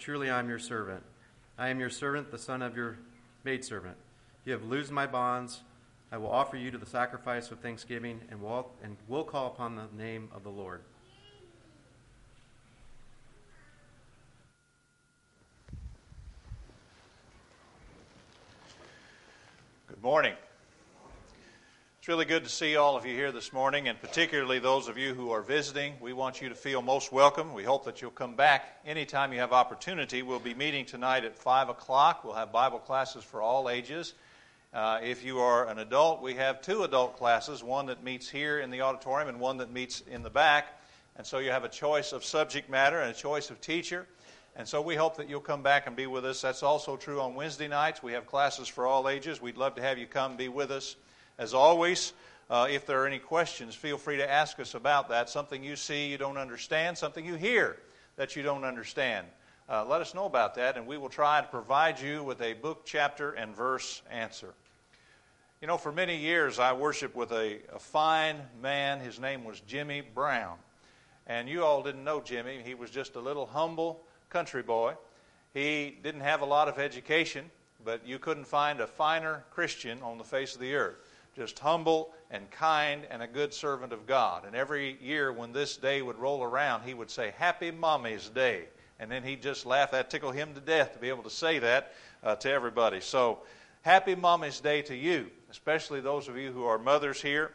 truly I am your servant. I am your servant, the son of your maidservant. You have loosed my bonds. I will offer you to the sacrifice of thanksgiving and will call upon the name of the Lord. Good morning. It's really good to see all of you here this morning, and particularly those of you who are visiting. We want you to feel most welcome. We hope that you'll come back anytime you have opportunity. We'll be meeting tonight at 5 o'clock. We'll have Bible classes for all ages. If you are an adult, we have 2 adult classes, one that meets here in the auditorium and one that meets in the back. And so you have a choice of subject matter and a choice of teacher. And so we hope that you'll come back and be with us. That's also true on Wednesday nights. We have classes for all ages. We'd love to have you come be with us. As always, if there are any questions, feel free to ask us about that. Something you see you don't understand, something you hear that you don't understand. Let us know about that, and we will try to provide you with a book, chapter, and verse answer. You know, for many years I worshiped with a fine man. His name was Jimmy Brown. And you all didn't know Jimmy. He was just a little humble country boy. He didn't have a lot of education, but you couldn't find a finer Christian on the face of the earth. Just humble and kind and a good servant of God. And every year when this day would roll around, he would say, "Happy Mommy's Day." And then he'd just laugh. That tickled him to death to be able to say that to everybody. So, Happy Mommy's Day to you, especially those of you who are mothers here.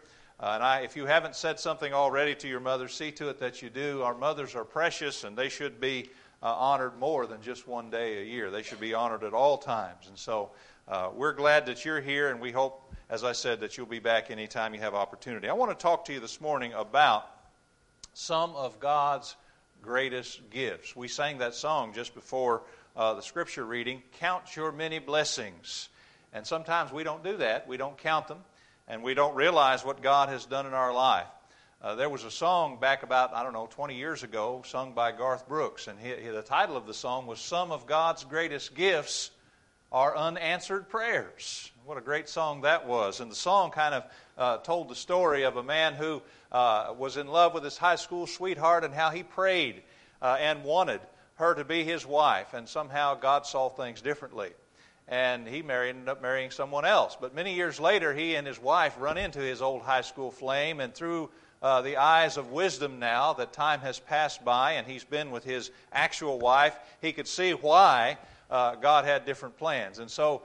If you haven't said something already to your mother, see to it that you do. Our mothers are precious, and they should be honored more than just one day a year. They should be honored at all times. And so we're glad that you're here, and we hope, as I said, that you'll be back anytime you have opportunity. I want to talk to you this morning about some of God's greatest gifts. We sang that song just before the scripture reading, "Count your many blessings." And sometimes we don't do that. We don't count them, and we don't realize what God has done in our life. There was a song back about, 20 years ago, sung by Garth Brooks, and the title of the song was "Some of God's Greatest Gifts Are Unanswered Prayers." What a great song that was. And the song kind of told the story of a man who was in love with his high school sweetheart and how he prayed and wanted her to be his wife, and somehow God saw things differently. And he ended up marrying someone else. But many years later, he and his wife run into his old high school flame, and through the eyes of wisdom now that time has passed by and he's been with his actual wife, he could see why God had different plans. And so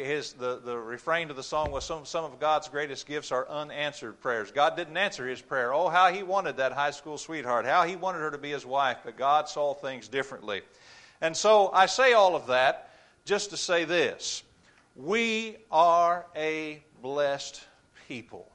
the refrain to the song was, some of God's greatest gifts are unanswered prayers. God didn't answer his prayer. Oh, how he wanted that high school sweetheart, how he wanted her to be his wife, but God saw things differently. And so I say all of that just to say this: we are a blessed people.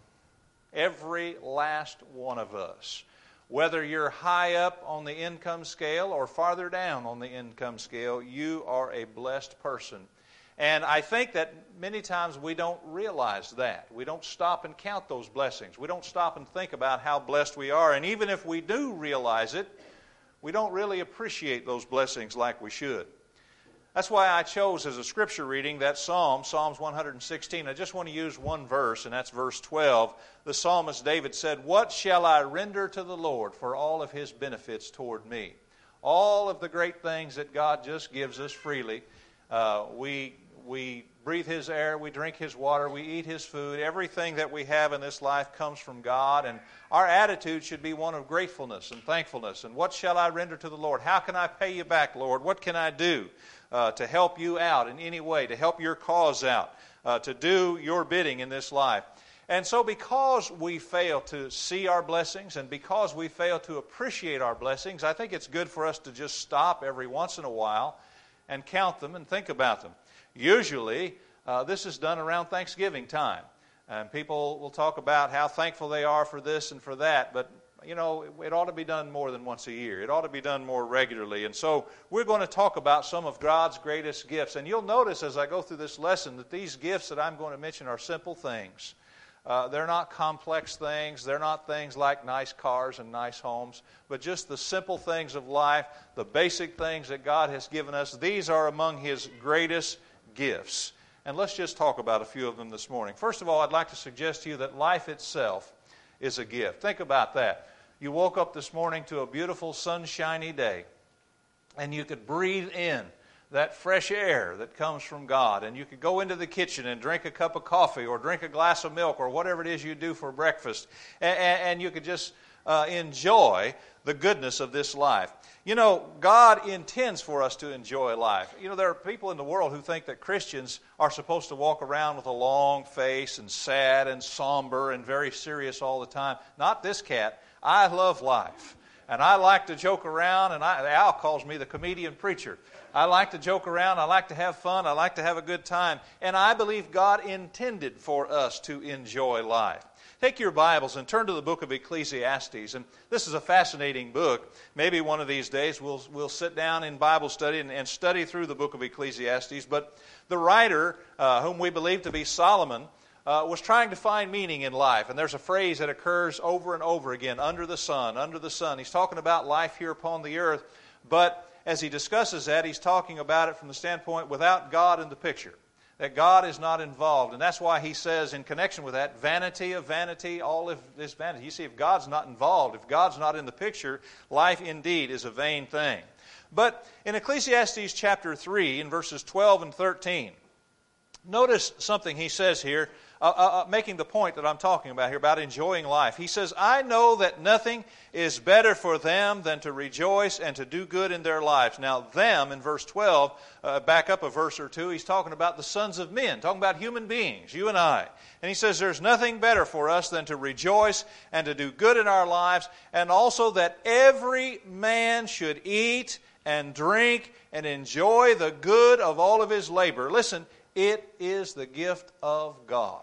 Every last one of us. Whether you're high up on the income scale or farther down on the income scale, you are a blessed person. And I think that many times we don't realize that. We don't stop and count those blessings. We don't stop and think about how blessed we are. And even if we do realize it, we don't really appreciate those blessings like we should. That's why I chose as a scripture reading that psalm, Psalms 116. I just want to use one verse, and that's verse 12. The psalmist David said, "What shall I render to the Lord for all of his benefits toward me?" All of the great things that God just gives us freely. We breathe his air, we drink his water, we eat his food. Everything that we have in this life comes from God, and our attitude should be one of gratefulness and thankfulness. And what shall I render to the Lord? How can I pay you back, Lord? What can I do to help you out in any way, to help your cause out, to do your bidding in this life? And so because we fail to see our blessings and because we fail to appreciate our blessings, I think it's good for us to just stop every once in a while and count them and think about them. Usually, this is done around Thanksgiving time. And people will talk about how thankful they are for this and for that, but you know, it ought to be done more than once a year. It ought to be done more regularly. And so we're going to talk about some of God's greatest gifts. And you'll notice as I go through this lesson that these gifts that I'm going to mention are simple things. They're not complex things. They're not things like nice cars and nice homes, but just the simple things of life, the basic things that God has given us. These are among His greatest gifts. And let's just talk about a few of them this morning. First of all, I'd like to suggest to you that life itself is a gift. Think about that. You woke up this morning to a beautiful sunshiny day. and you could breathe in that fresh air that comes from God, and you could go into the kitchen and drink a cup of coffee or drink a glass of milk or whatever it is you do for breakfast, and you could just enjoy the goodness of this life. You know, God intends for us to enjoy life. You know, there are people in the world who think that Christians are supposed to walk around with a long face and sad and somber and very serious all the time. Not this cat. I love life. And I like to joke around, and Al calls me the comedian preacher. I like to joke around, I like to have fun, I like to have a good time. And I believe God intended for us to enjoy life. Take your Bibles and turn to the book of Ecclesiastes. And this is a fascinating book. Maybe one of these days we'll sit down in Bible study and study through the book of Ecclesiastes. But the writer, whom we believe to be Solomon, was trying to find meaning in life. And there's a phrase that occurs over and over again, under the sun, under the sun. He's talking about life here upon the earth. But as he discusses that, he's talking about it from the standpoint without God in the picture. That God is not involved. And that's why he says in connection with that, vanity of vanity, all of this vanity. You see, if God's not involved, if God's not in the picture, life indeed is a vain thing. But in Ecclesiastes chapter 3, in verses 12 and 13, notice something he says here, making the point that I'm talking about here, about enjoying life. He says, I know that nothing is better for them than to rejoice and to do good in their lives. Now, them, in verse 12, back up a verse or two, he's talking about the sons of men, talking about human beings, you and I. And he says, there's nothing better for us than to rejoice and to do good in our lives, and also that every man should eat and drink and enjoy the good of all of his labor. Listen, it is the gift of God.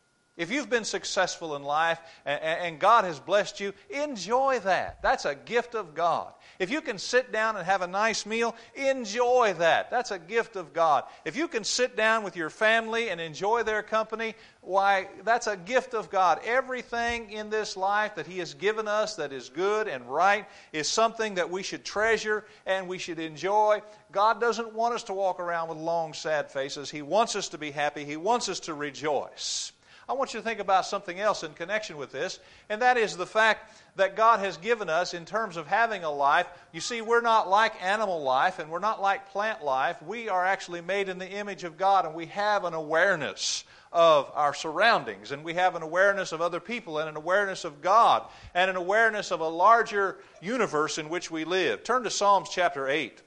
If you've been successful in life and God has blessed you, enjoy that. That's a gift of God. If you can sit down and have a nice meal, enjoy that. That's a gift of God. If you can sit down with your family and enjoy their company, why, that's a gift of God. Everything in this life that He has given us that is good and right is something that we should treasure and we should enjoy. God doesn't want us to walk around with long, sad faces. He wants us to be happy. He wants us to rejoice. I want you to think about something else in connection with this, and that is the fact that God has given us in terms of having a life. You see, we're not like animal life and we're not like plant life. We are actually made in the image of God, and we have an awareness of our surroundings, and we have an awareness of other people, and an awareness of God, and an awareness of a larger universe in which we live. Turn to Psalms chapter 8.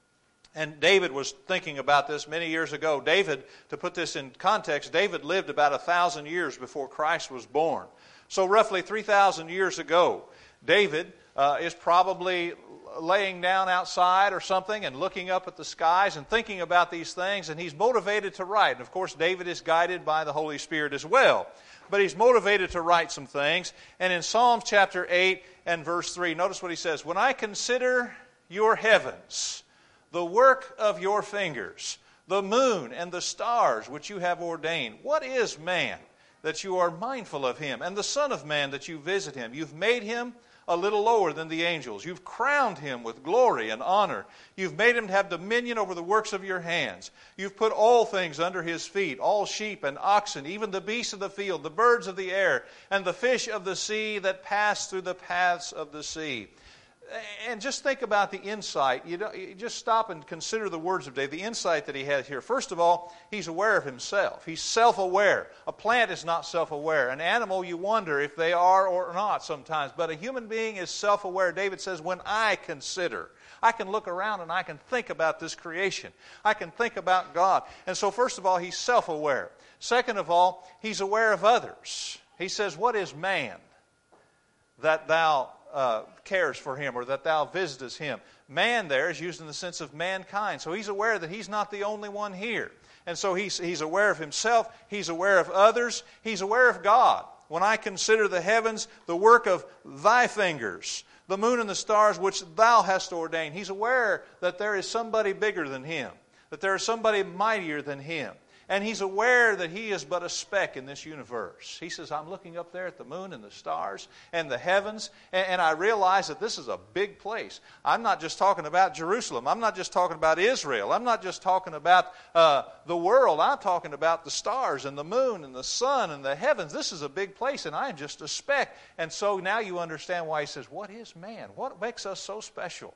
And David was thinking about this many years ago. David, to put this in context, David lived about 1,000 years before Christ was born. So roughly 3,000 years ago, David is probably laying down outside or something and looking up at the skies and thinking about these things, and he's motivated to write. And of course, David is guided by the Holy Spirit as well. But he's motivated to write some things. And in Psalms chapter 8 and verse 3, notice what he says, when I consider your heavens, the work of your fingers, the moon and the stars which you have ordained. What is man that you are mindful of him, and the Son of Man that you visit him? You've made him a little lower than the angels. You've crowned him with glory and honor. You've made him to have dominion over the works of your hands. You've put all things under his feet, all sheep and oxen, even the beasts of the field, the birds of the air, and the fish of the sea that pass through the paths of the sea. And just think about the insight. You just stop and consider the words of David, the insight that he has here. First of all, he's aware of himself. He's self-aware. A plant is not self-aware. An animal, you wonder if they are or not sometimes. But a human being is self-aware. David says, when I consider, I can look around and I can think about this creation. I can think about God. And so first of all, he's self-aware. Second of all, he's aware of others. He says, what is man that thou cares for him, or that thou visitest him? Man there is used in the sense of mankind. So he's aware that he's not the only one here. And so he's aware of himself. He's aware of others. He's aware of God. When I consider the heavens, the work of thy fingers, the moon and the stars which thou hast ordained. He's aware that there is somebody bigger than him, that there is somebody mightier than him. And he's aware that he is but a speck in this universe. He says, I'm looking up there at the moon and the stars and the heavens, and I realize that this is a big place. I'm not just talking about Jerusalem. I'm not just talking about Israel. I'm not just talking about the world. I'm talking about the stars and the moon and the sun and the heavens. This is a big place, and I'm just a speck. And so now you understand why he says, what is man? What makes us so special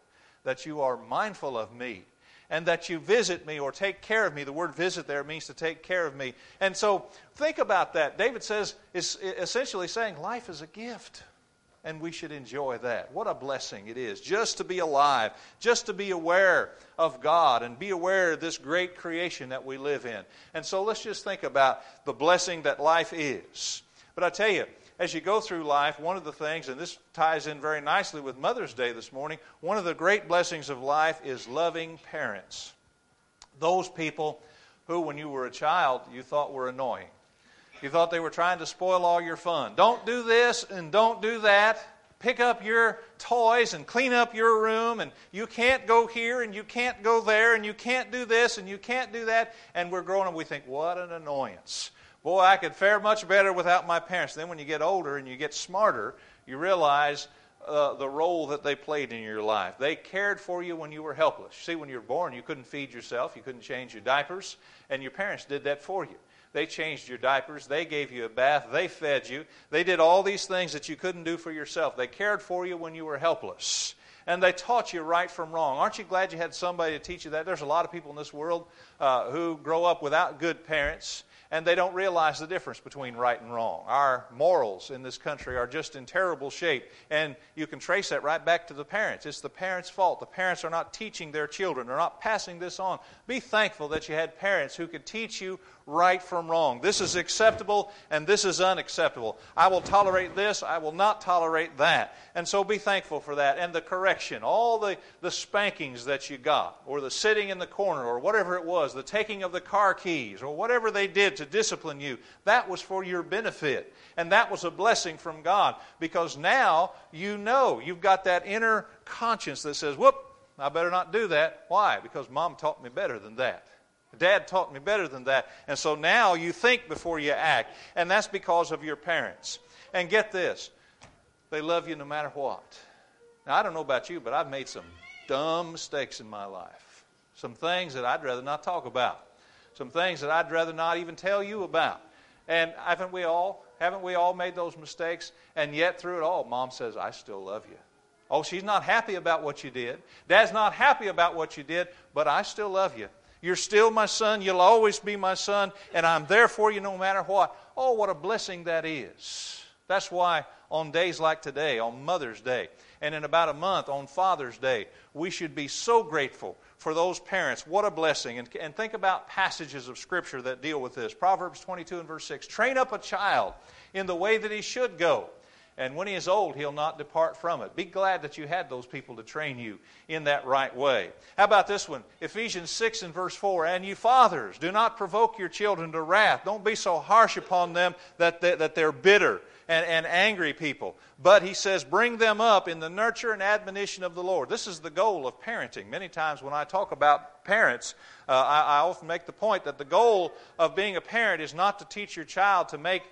that you are mindful of me, and that you visit me or take care of me. The word visit there means to take care of me. And so think about that. David is essentially saying life is a gift, and we should enjoy that. What a blessing it is just to be alive, just to be aware of God and be aware of this great creation that we live in. And so let's just think about the blessing that life is. But I tell you, as you go through life, one of the things, and this ties in very nicely with Mother's Day this morning, one of the great blessings of life is loving parents. Those people who, when you were a child, you thought were annoying. You thought they were trying to spoil all your fun. Don't do this and don't do that. Pick up your toys and clean up your room, and you can't go here and you can't go there and you can't do this and you can't do that. And we're growing up, we think, what an annoyance. Boy, I could fare much better without my parents. Then when you get older and you get smarter, you realize the role that they played in your life. They cared for you when you were helpless. See, when you were born, you couldn't feed yourself, you couldn't change your diapers, and your parents did that for you. They changed your diapers. They gave you a bath. They fed you. They did all these things that you couldn't do for yourself. They cared for you when you were helpless. And they taught you right from wrong. Aren't you glad you had somebody to teach you that? There's a lot of people in this world who grow up without good parents, and they don't realize the difference between right and wrong. Our morals in this country are just in terrible shape, and you can trace that right back to the parents. It's the parents' fault. The parents are not teaching their children. They're not passing this on. Be thankful that you had parents who could teach you right from wrong. This is acceptable, and this is unacceptable. I will tolerate this. I will not tolerate that. And so be thankful for that. And the correction, all the spankings that you got, or the sitting in the corner, or whatever it was, the taking of the car keys, or whatever they did to discipline you, that was for your benefit. And that was a blessing from God, because now you know you've got that inner conscience that says, whoop, I better not do that. Why? Because Mom taught me better than that. Dad taught me better than that. And so now you think before you act. And that's because of your parents. And get this, they love you no matter what. Now, I don't know about you, but I've made some dumb mistakes in my life. Some things that I'd rather not talk about. Some things that I'd rather not even tell you about. And haven't we all made those mistakes? And yet through it all, Mom says, I still love you. Oh, she's not happy about what you did. Dad's not happy about what you did, but I still love you. You're still my son. You'll always be my son, and I'm there for you no matter what. Oh, what a blessing that is. That's why on days like today, on Mother's Day, and in about a month on Father's Day, we should be so grateful for those parents. What a blessing. And think about passages of Scripture that deal with this. Proverbs 22 and verse 6. Train up a child in the way that he should go, and when he is old, he'll not depart from it. Be glad that you had those people to train you in that right way. How about this one? Ephesians 6 and verse 4. And you fathers, do not provoke your children to wrath. Don't be so harsh upon them that they're bitter and angry people. But he says, bring them up in the nurture and admonition of the Lord. This is the goal of parenting. Many times when I talk about parents, I often make the point that the goal of being a parent is not to teach your child to make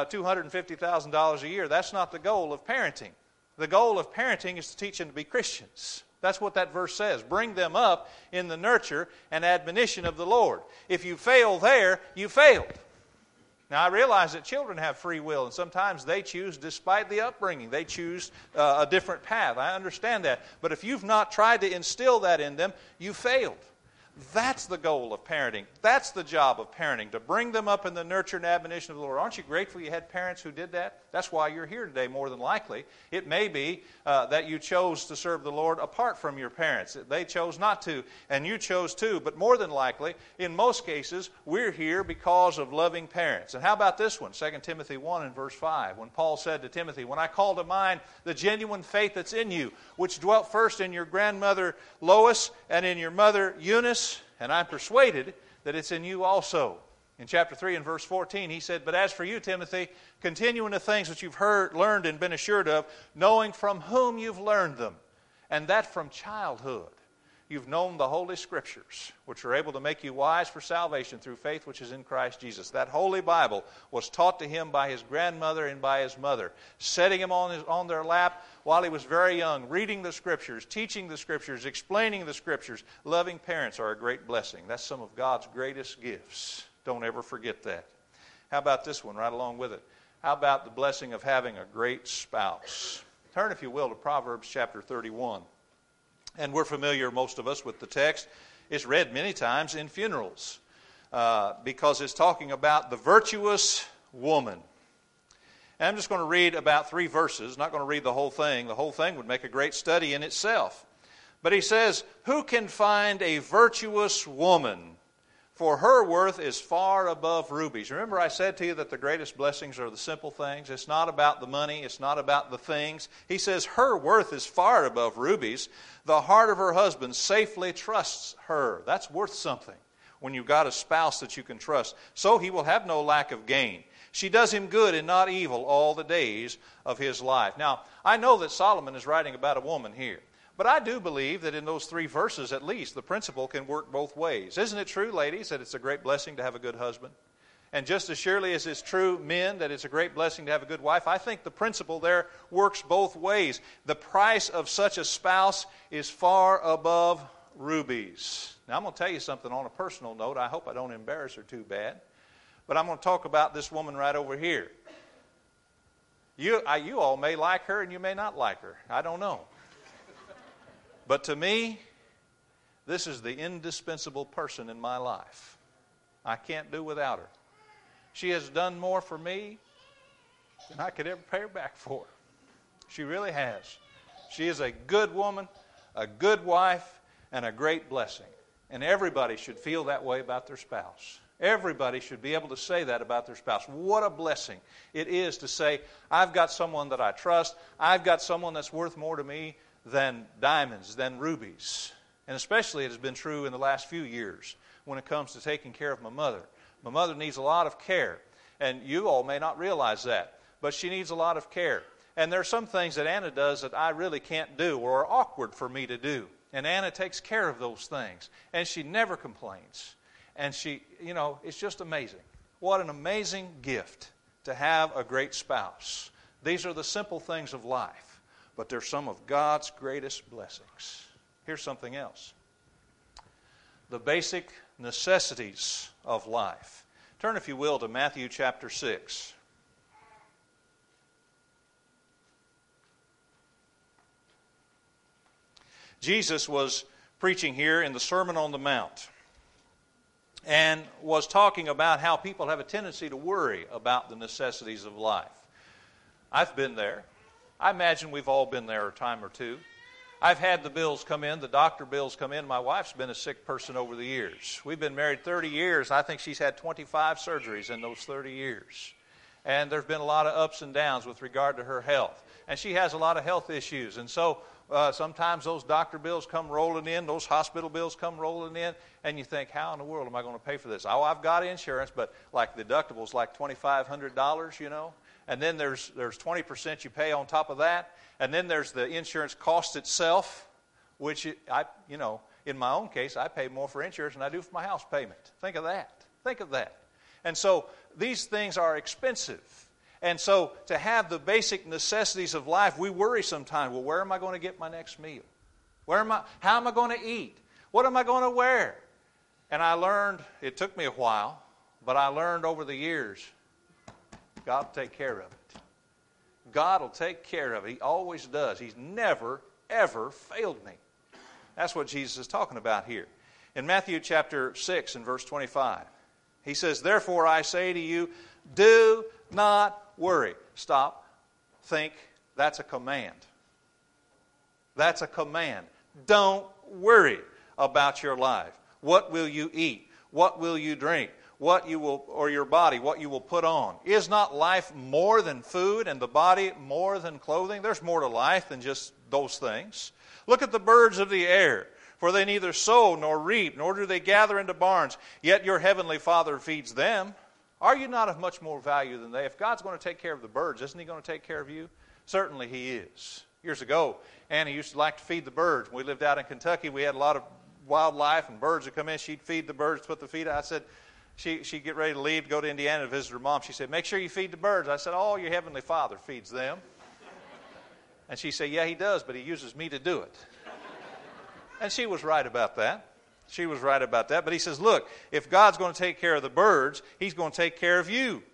$250,000 a year. That's not the goal of parenting. The goal of parenting is to teach them to be Christians. That's what that verse says. Bring them up in the nurture and admonition of the Lord. If you fail there, you failed. Now, I realize that children have free will, and sometimes they choose, despite the upbringing, they choose a different path. I understand that. But if you've not tried to instill that in them, you failed. That's the goal of parenting. That's the job of parenting, to bring them up in the nurture and admonition of the Lord. Aren't you grateful you had parents who did that? That's why you're here today, more than likely. It may be that you chose to serve the Lord apart from your parents. They chose not to, and you chose to. But more than likely, in most cases, we're here because of loving parents. And how about this one? 2 Timothy 1 and verse 5, when Paul said to Timothy, when I call to mind the genuine faith that's in you, which dwelt first in your grandmother Lois and in your mother Eunice, and I'm persuaded that it's in you also. In chapter 3 and verse 14, he said, but as for you, Timothy, continue in the things which you've learned and been assured of, knowing from whom you've learned them, and that from childhood. You've known the Holy Scriptures, which are able to make you wise for salvation through faith which is in Christ Jesus. That Holy Bible was taught to him by his grandmother and by his mother, setting him on their lap while he was very young, reading the Scriptures, teaching the Scriptures, explaining the Scriptures. Loving parents are a great blessing. That's some of God's greatest gifts. Don't ever forget that. How about this one right along with it? How about the blessing of having a great spouse? Turn, if you will, to Proverbs chapter 31. And we're familiar, most of us, with the text. It's read many times in funerals because it's talking about the virtuous woman. And I'm just going to read about 3 verses. Not going to read the whole thing. The whole thing would make a great study in itself. But he says, "Who can find a virtuous woman? For her worth is far above rubies." Remember I said to you that the greatest blessings are the simple things. It's not about the money. It's not about the things. He says her worth is far above rubies. The heart of her husband safely trusts her. That's worth something when you've got a spouse that you can trust. So he will have no lack of gain. She does him good and not evil all the days of his life. Now, I know that Solomon is writing about a woman here. But I do believe that in those 3 verses at least, the principle can work both ways. Isn't it true, ladies, that it's a great blessing to have a good husband? And just as surely as it's true, men, that it's a great blessing to have a good wife, I think the principle there works both ways. The price of such a spouse is far above rubies. Now, I'm going to tell you something on a personal note. I hope I don't embarrass her too bad. But I'm going to talk about this woman right over here. You all may like her and you may not like her. I don't know. But to me, this is the indispensable person in my life. I can't do without her. She has done more for me than I could ever pay her back for. She really has. She is a good woman, a good wife, and a great blessing. And everybody should feel that way about their spouse. Everybody should be able to say that about their spouse. What a blessing it is to say, I've got someone that I trust. I've got someone that's worth more to me than diamonds, than rubies. And especially it has been true in the last few years when it comes to taking care of my mother. My mother needs a lot of care. And you all may not realize that. But she needs a lot of care. And there are some things that Anna does that I really can't do or are awkward for me to do. And Anna takes care of those things. And she never complains. And she, it's just amazing. What an amazing gift to have a great spouse. These are the simple things of life. But they're some of God's greatest blessings. Here's something else. The basic necessities of life. Turn, if you will, to Matthew chapter 6. Jesus was preaching here in the Sermon on the Mount and was talking about how people have a tendency to worry about the necessities of life. I've been there. I imagine we've all been there a time or two. I've had the bills come in, the doctor bills come in. My wife's been a sick person over the years. We've been married 30 years. I think she's had 25 surgeries in those 30 years. And there's been a lot of ups and downs with regard to her health. And she has a lot of health issues. And so sometimes those doctor bills come rolling in, those hospital bills come rolling in, and you think, how in the world am I going to pay for this? Oh, I've got insurance, but like the deductible's like $2,500, And then there's 20% you pay on top of that. And then there's the insurance cost itself, which, in my own case, I pay more for insurance than I do for my house payment. Think of that. Think of that. And so these things are expensive. And so to have the basic necessities of life, we worry sometimes, well, where am I going to get my next meal? How am I going to eat? What am I going to wear? And I learned, it took me a while, but I learned over the years, God will take care of it. God will take care of it. He always does. He's never, ever failed me. That's what Jesus is talking about here. In Matthew chapter 6 and verse 25, he says, "Therefore I say to you, do not worry." Stop. Think. That's a command. That's a command. Don't worry about your life. What will you eat? What will you drink? What you will, or your body, what you will put on. Is not life more than food and the body more than clothing? There's more to life than just those things. Look at the birds of the air, for they neither sow nor reap, nor do they gather into barns, yet your heavenly Father feeds them. Are you not of much more value than they? If God's going to take care of the birds, isn't He going to take care of you? Certainly He is. Years ago, Annie used to like to feed the birds. When we lived out in Kentucky, we had a lot of wildlife, and birds would come in. She'd feed the birds, put the feed out. I said, she'd get ready to leave, go to Indiana to visit her mom. She said, "Make sure you feed the birds." I said, "Oh, your heavenly Father feeds them." And she said, "Yeah, He does, but He uses me to do it." And she was right about that. She was right about that. But He says, look, if God's going to take care of the birds, He's going to take care of you.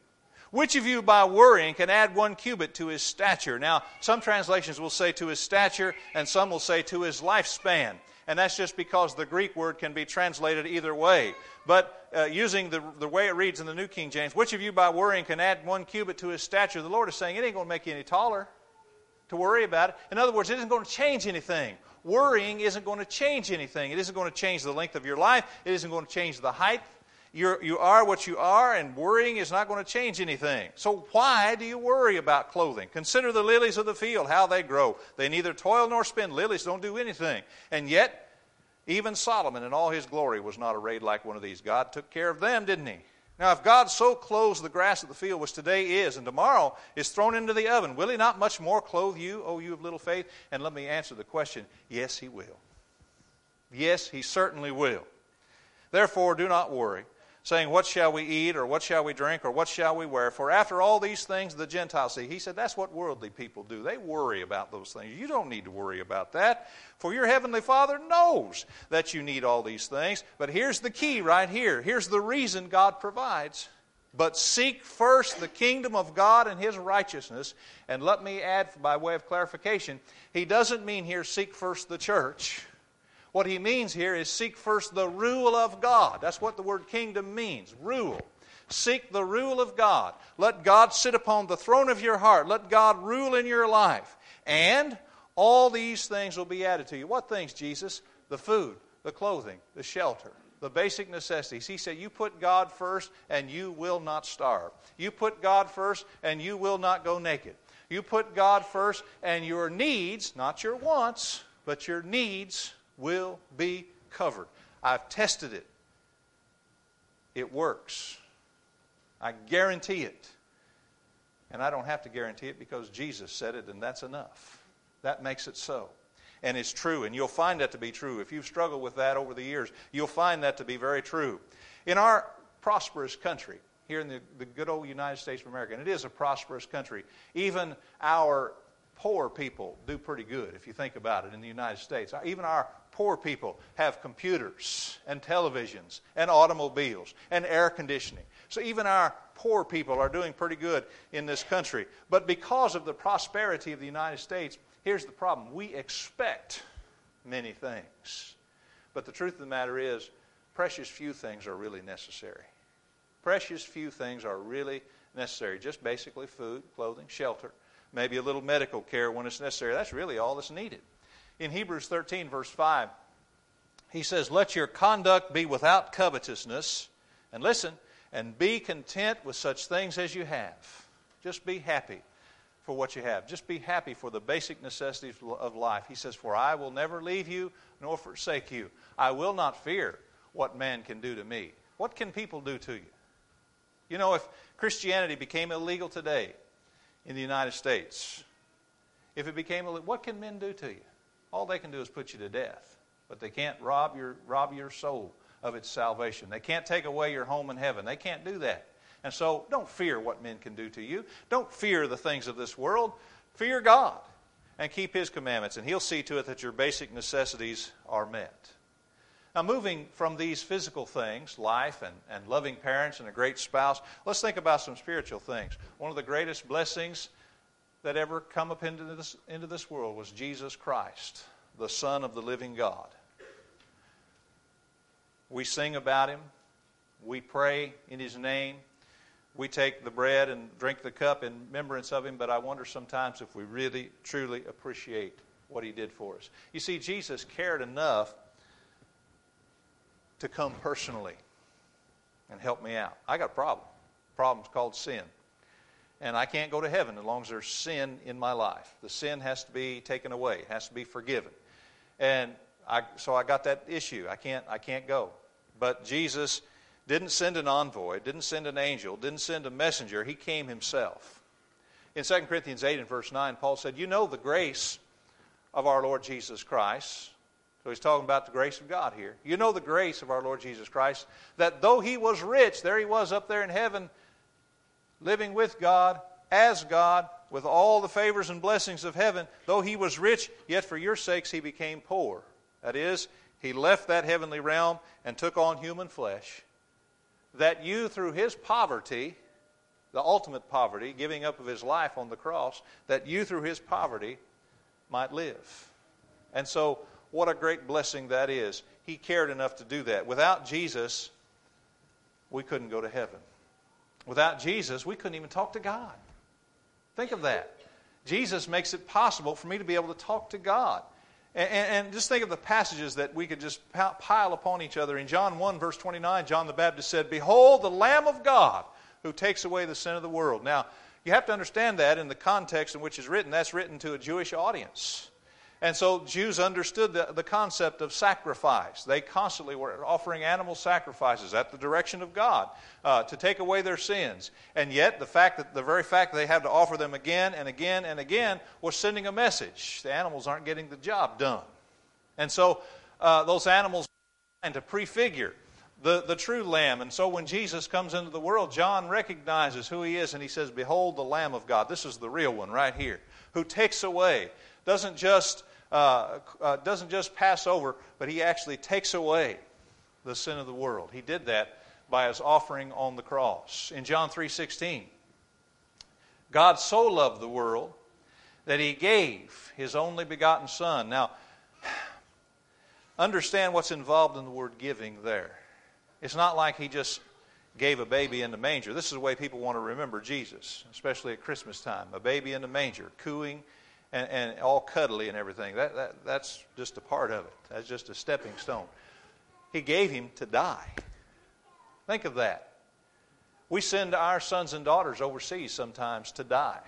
Which of you by worrying can add 1 cubit to his stature? Now, some translations will say to his stature, and some will say to his lifespan. And that's just because the Greek word can be translated either way. But using the way it reads in the New King James, which of you by worrying can add 1 cubit to his stature? The Lord is saying it ain't going to make you any taller to worry about it. In other words, it isn't going to change anything. Worrying isn't going to change anything. It isn't going to change the length of your life. It isn't going to change the height. You are what you are, and worrying is not going to change anything. So why do you worry about clothing? Consider the lilies of the field, how they grow. They neither toil nor spin. Lilies don't do anything. And yet, even Solomon in all his glory was not arrayed like one of these. God took care of them, didn't he? Now, if God so clothes the grass of the field, which today is and tomorrow is thrown into the oven, will he not much more clothe you, O you of little faith? And let me answer the question. Yes, he will. Yes, he certainly will. Therefore, do not worry, saying, what shall we eat, or what shall we drink, or what shall we wear? For after all these things the Gentiles see. He said that's what worldly people do. They worry about those things. You don't need to worry about that. For your heavenly Father knows that you need all these things. But here's the key right here. Here's the reason God provides. But seek first the kingdom of God and his righteousness. And let me add by way of clarification, he doesn't mean here seek first the church. What he means here is seek first the rule of God. That's what the word kingdom means, rule. Seek the rule of God. Let God sit upon the throne of your heart. Let God rule in your life. And all these things will be added to you. What things, Jesus? The food, the clothing, the shelter, the basic necessities. He said, you put God first and you will not starve. You put God first and you will not go naked. You put God first and your needs, not your wants, but your needs will be covered. I've tested it. It works. I guarantee it. And I don't have to guarantee it because Jesus said it, and that's enough. That makes it so. And it's true, and you'll find that to be true. If you've struggled with that over the years, you'll find that to be very true. In our prosperous country, here in the good old United States of America, and it is a prosperous country, even our poor people do pretty good, if you think about it, in the United States. Even our poor people have computers and televisions and automobiles and air conditioning. So even our poor people are doing pretty good in this country. But because of the prosperity of the United States, here's the problem. We expect many things. But the truth of the matter is, precious few things are really necessary. Precious few things are really necessary. Just basically food, clothing, shelter, maybe a little medical care when it's necessary. That's really all that's needed. In Hebrews 13, verse 5, he says, let your conduct be without covetousness, and listen, and be content with such things as you have. Just be happy for what you have. Just be happy for the basic necessities of life. He says, for I will never leave you nor forsake you. I will not fear what man can do to me. What can people do to you? You know, if Christianity became illegal today in the United States, if it became illegal, what can men do to you? All they can do is put you to death. But they can't rob your soul of its salvation. They can't take away your home in heaven. They can't do that. And so don't fear what men can do to you. Don't fear the things of this world. Fear God and keep his commandments, and he'll see to it that your basic necessities are met. Now, moving from these physical things, life and loving parents and a great spouse, let's think about some spiritual things. One of the greatest blessings that ever come up into this world was Jesus Christ, the Son of the living God. We sing about him. We pray in his name. We take the bread and drink the cup in remembrance of him, but I wonder sometimes if we really, truly appreciate what he did for us. You see, Jesus cared enough to come personally and help me out. I got a problem. The problem's called sin. And I can't go to heaven as long as there's sin in my life. The sin has to be taken away. It has to be forgiven. And so I got that issue. I can't go. But Jesus didn't send an envoy, didn't send an angel, didn't send a messenger. He came himself. In 2 Corinthians 8 and verse 9, Paul said, you know the grace of our Lord Jesus Christ. So he's talking about the grace of God here. You know the grace of our Lord Jesus Christ, that though he was rich, there he was up there in heaven, living with God, as God, with all the favors and blessings of heaven. Though he was rich, yet for your sakes he became poor. That is, he left that heavenly realm and took on human flesh, that you through his poverty the ultimate poverty, giving up of his life on the cross, that you through his poverty might live. And so, what a great blessing that is. He cared enough to do that. Without Jesus, we couldn't go to heaven. Without Jesus, we couldn't even talk to God. Think of that. Jesus makes it possible for me to be able to talk to God. And just think of the passages that we could just pile upon each other. In John 1, verse 29, John the Baptist said, "Behold, the Lamb of God who takes away the sin of the world." Now, you have to understand that in the context in which it's written. That's written to a Jewish audience. And so Jews understood the concept of sacrifice. They constantly were offering animal sacrifices at the direction of God to take away their sins. And yet the very fact that they had to offer them again and again and again was sending a message. The animals aren't getting the job done. And so those animals are trying to prefigure the true Lamb. And so when Jesus comes into the world, John recognizes who he is, and he says, "Behold the Lamb of God." This is the real one right here, who takes away, doesn't just pass over, but he actually takes away the sin of the world. He did that by his offering on the cross. In John 3:16, God so loved the world that he gave his only begotten Son. Now, understand what's involved in the word giving there. It's not like he just gave a baby in the manger. This is the way people want to remember Jesus, especially at Christmas time. A baby in the manger, cooing and all cuddly and everything. That's just a part of it. That's just a stepping stone. He gave him to die. Think of that. We send our sons and daughters overseas sometimes to die,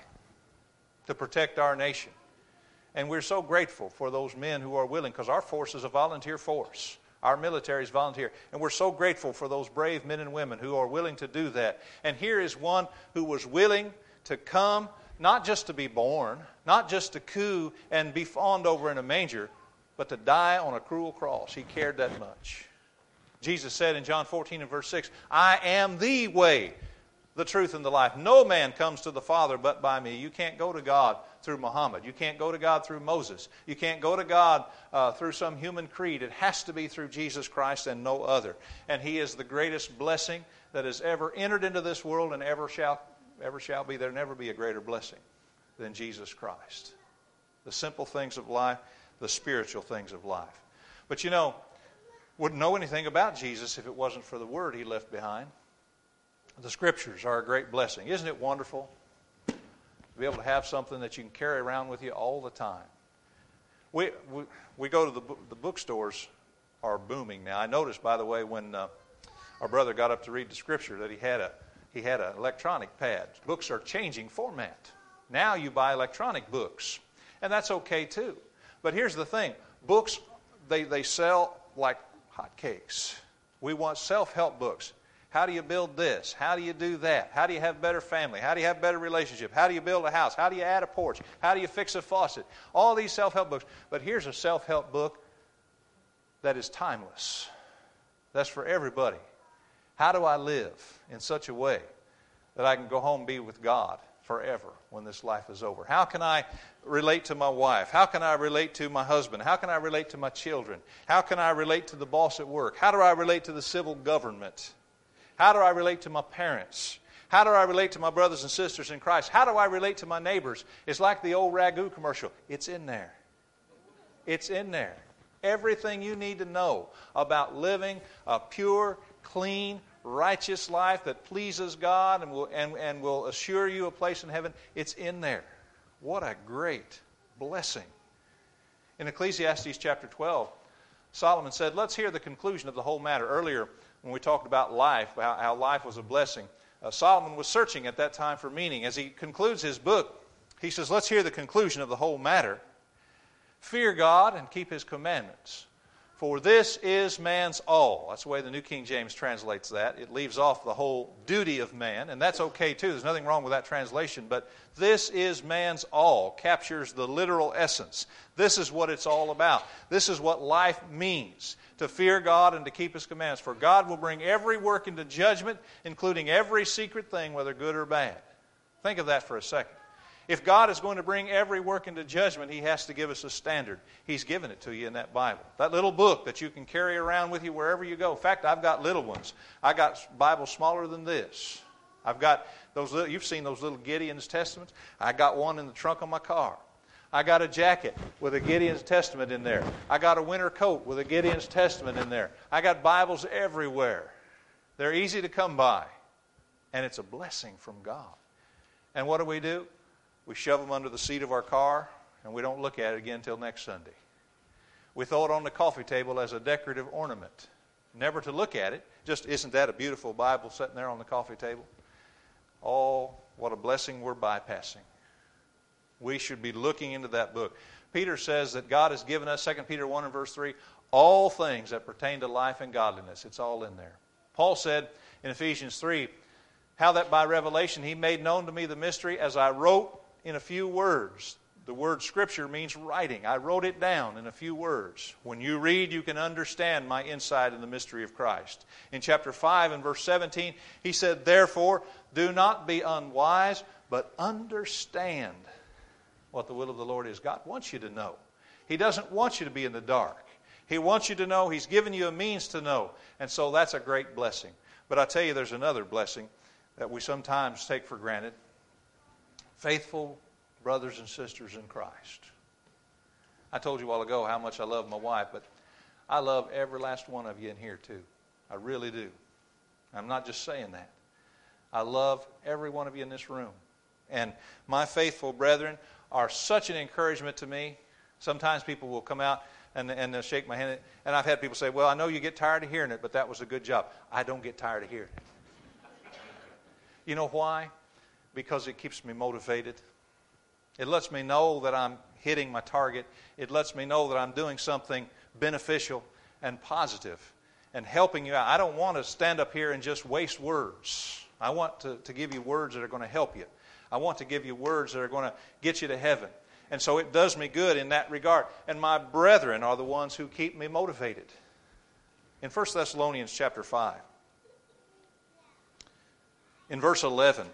to protect our nation. And we're so grateful for those men who are willing, because our force is a volunteer force. Our military is volunteer. And we're so grateful for those brave men and women who are willing to do that. And here is one who was willing to come, not just to be born, not just to coo and be fawned over in a manger, but to die on a cruel cross. He cared that much. Jesus said in John 14 and verse 6, "I am the way, the truth, and the life. No man comes to the Father but by me." You can't go to God through Muhammad. You can't go to God through Moses. You can't go to God through some human creed. It has to be through Jesus Christ and no other. And he is the greatest blessing that has ever entered into this world and ever shall be. There'll never be a greater blessing than Jesus Christ. The simple things of life, the spiritual things of life. But wouldn't know anything about Jesus if it wasn't for the Word he left behind. The Scriptures are a great blessing. Isn't it wonderful to be able to have something that you can carry around with you all the time? We go to the bookstores are booming now. I noticed, by the way, when our brother got up to read the Scripture, that he had an electronic pad. Books are changing format. Now you buy electronic books, and that's okay too. But here's the thing: books they sell like hotcakes. We want self-help books. How do you build this? How do you do that? How do you have better family? How do you have better relationship? How do you build a house? How do you add a porch? How do you fix a faucet? All these self-help books. But here's a self-help book that is timeless. That's for everybody. How do I live in such a way that I can go home and be with God forever when this life is over? How can I relate to my wife? How can I relate to my husband? How can I relate to my children? How can I relate to the boss at work? How do I relate to the civil government? How do I relate to my parents? How do I relate to my brothers and sisters in Christ? How do I relate to my neighbors? It's like the old Ragu commercial. It's in there. It's in there. Everything you need to know about living a pure, clean, righteous life that pleases God and will assure you a place in heaven, it's in there. What a great blessing. In Ecclesiastes chapter 12, Solomon said, let's hear the conclusion of the whole matter. Earlier, when we talked about life, how life was a blessing, Solomon was searching at that time for meaning. As he concludes his book, he says, let's hear the conclusion of the whole matter. Fear God and keep His commandments, for this is man's all. That's the way the New King James translates that. It leaves off the whole duty of man, and that's okay too. There's nothing wrong with that translation, but this is man's all captures the literal essence. This is what it's all about. This is what life means, to fear God and to keep His commandments. For God will bring every work into judgment, including every secret thing, whether good or bad. Think of that for a second. If God is going to bring every work into judgment, He has to give us a standard. He's given it to you in that Bible. That little book that you can carry around with you wherever you go. In fact, I've got little ones. I got Bibles smaller than this. I've got those little, you've seen those little Gideon's Testaments. I got one in the trunk of my car. I got a jacket with a Gideon's Testament in there. I got a winter coat with a Gideon's Testament in there. I got Bibles everywhere. They're easy to come by. And it's a blessing from God. And what do? We shove them under the seat of our car, and we don't look at it again until next Sunday. We throw it on the coffee table as a decorative ornament. Never to look at it. Just, isn't that a beautiful Bible sitting there on the coffee table? Oh, what a blessing we're bypassing. We should be looking into that book. Peter says that God has given us, 2 Peter 1 and verse 3, all things that pertain to life and godliness. It's all in there. Paul said in Ephesians 3, how that by revelation he made known to me the mystery as I wrote in a few words. The word Scripture means writing. I wrote it down in a few words. When you read, you can understand my insight in the mystery of Christ. In chapter 5 and verse 17, he said, therefore, do not be unwise, but understand what the will of the Lord is. God wants you to know. He doesn't want you to be in the dark. He wants you to know. He's given you a means to know. And so that's a great blessing. But I tell you, there's another blessing that we sometimes take for granted. Faithful brothers and sisters in Christ. I told you a while ago how much I love my wife, but I love every last one of you in here too. I really do. I'm not just saying that. I love every one of you in this room. And my faithful brethren are such an encouragement to me. Sometimes people will come out and they'll shake my hand. And I've had people say, well, I know you get tired of hearing it, but that was a good job. I don't get tired of hearing it. You know why? Because it keeps me motivated. It lets me know that I'm hitting my target. It lets me know that I'm doing something beneficial and positive and helping you out. I don't want to stand up here and just waste words. I want to give you words that are going to help you. I want to give you words that are going to get you to heaven. And so it does me good in that regard. And my brethren are the ones who keep me motivated. In 1 Thessalonians chapter 5, in verse 11,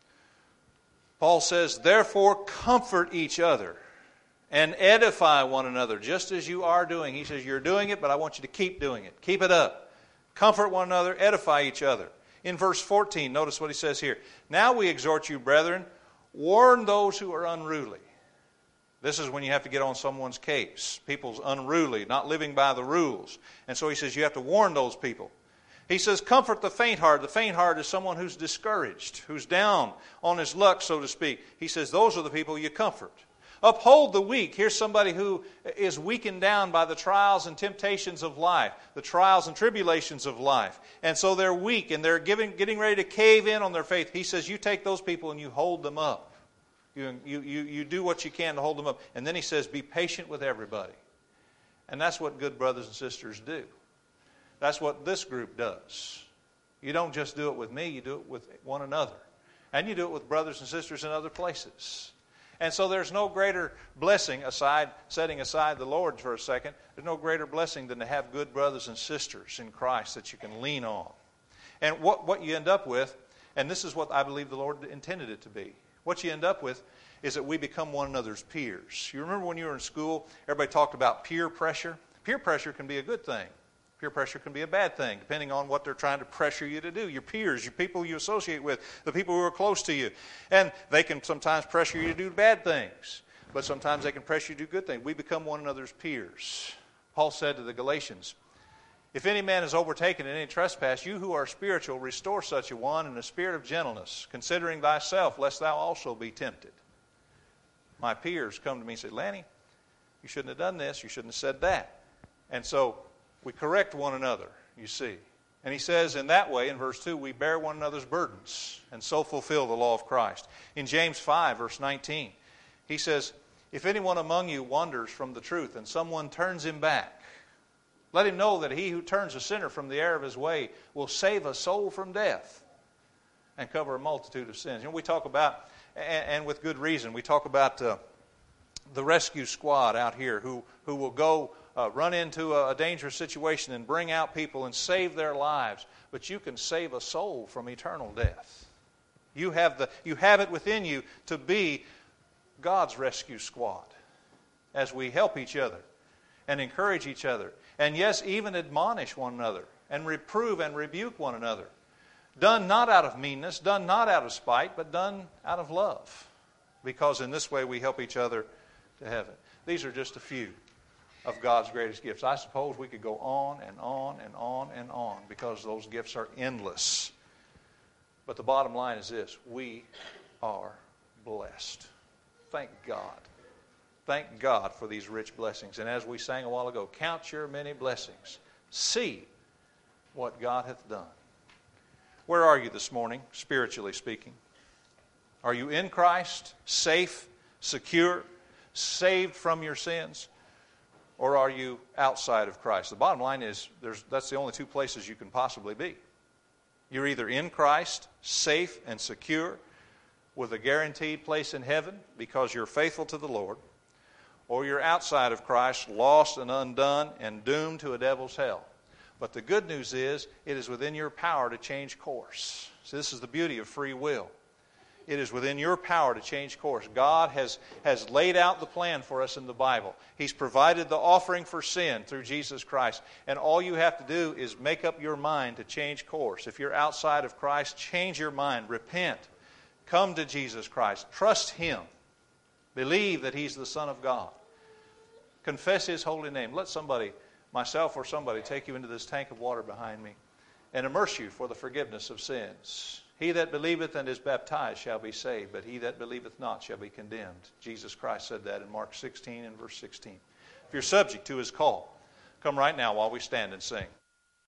Paul says, therefore comfort each other and edify one another, just as you are doing. He says, you're doing it, but I want you to keep doing it. Keep it up. Comfort one another, edify each other. In verse 14, notice what he says here. Now we exhort you, brethren, warn those who are unruly. This is when you have to get on someone's case. People's unruly, not living by the rules. And so he says you have to warn those people. He says, comfort the faint-hearted. The faint-hearted is someone who's discouraged, who's down on his luck, so to speak. He says, those are the people you comfort. Uphold the weak. Here's somebody who is weakened down by the trials and temptations of life, the trials and tribulations of life. And so they're weak and they're getting ready to cave in on their faith. He says, you take those people and you hold them up. You do what you can to hold them up. And then he says, be patient with everybody. And that's what good brothers and sisters do. That's what this group does. You don't just do it with me, you do it with one another. And you do it with brothers and sisters in other places. And so there's no greater blessing, setting aside the Lord for a second, there's no greater blessing than to have good brothers and sisters in Christ that you can lean on. And what you end up with, and this is what I believe the Lord intended it to be, what you end up with is that we become one another's peers. You remember when you were in school, everybody talked about peer pressure? Peer pressure can be a good thing. Peer pressure can be a bad thing, depending on what they're trying to pressure you to do. Your peers, your people you associate with, the people who are close to you. And they can sometimes pressure you to do bad things, but sometimes they can pressure you to do good things. We become one another's peers. Paul said to the Galatians, if any man is overtaken in any trespass, you who are spiritual, restore such a one in a spirit of gentleness, considering thyself, lest thou also be tempted. My peers come to me and say, Lanny, you shouldn't have done this, you shouldn't have said that. And so we correct one another, you see. And he says in that way, in verse 2, we bear one another's burdens and so fulfill the law of Christ. In James 5, verse 19, he says, if anyone among you wanders from the truth and someone turns him back, let him know that he who turns a sinner from the error of his way will save a soul from death and cover a multitude of sins. You know, we talk about, and with good reason, we talk about the rescue squad out here who will go run into a dangerous situation and bring out people and save their lives. But you can save a soul from eternal death. You have it within you to be God's rescue squad as we help each other and encourage each other. And yes, even admonish one another and reprove and rebuke one another. Done not out of meanness, done not out of spite, but done out of love. Because in this way we help each other to heaven. These are just a few of God's greatest gifts. I suppose we could go on and on and on and on because those gifts are endless. But the bottom line is this: we are blessed. Thank God. Thank God for these rich blessings. And as we sang a while ago, count your many blessings. See what God hath done. Where are you this morning, spiritually speaking? Are you in Christ, safe, secure, saved from your sins? Or are you outside of Christ? The bottom line is that's the only two places you can possibly be. You're either in Christ, safe and secure, with a guaranteed place in heaven because you're faithful to the Lord, or you're outside of Christ, lost and undone and doomed to a devil's hell. But the good news is it is within your power to change course. So this is the beauty of free will. It is within your power to change course. God has laid out the plan for us in the Bible. He's provided the offering for sin through Jesus Christ. And all you have to do is make up your mind to change course. If you're outside of Christ, change your mind. Repent. Come to Jesus Christ. Trust Him. Believe that He's the Son of God. Confess His holy name. Let somebody, myself or somebody, take you into this tank of water behind me and immerse you for the forgiveness of sins. He that believeth and is baptized shall be saved, but he that believeth not shall be condemned. Jesus Christ said that in Mark 16 and verse 16. If you're subject to His call, come right now while we stand and sing.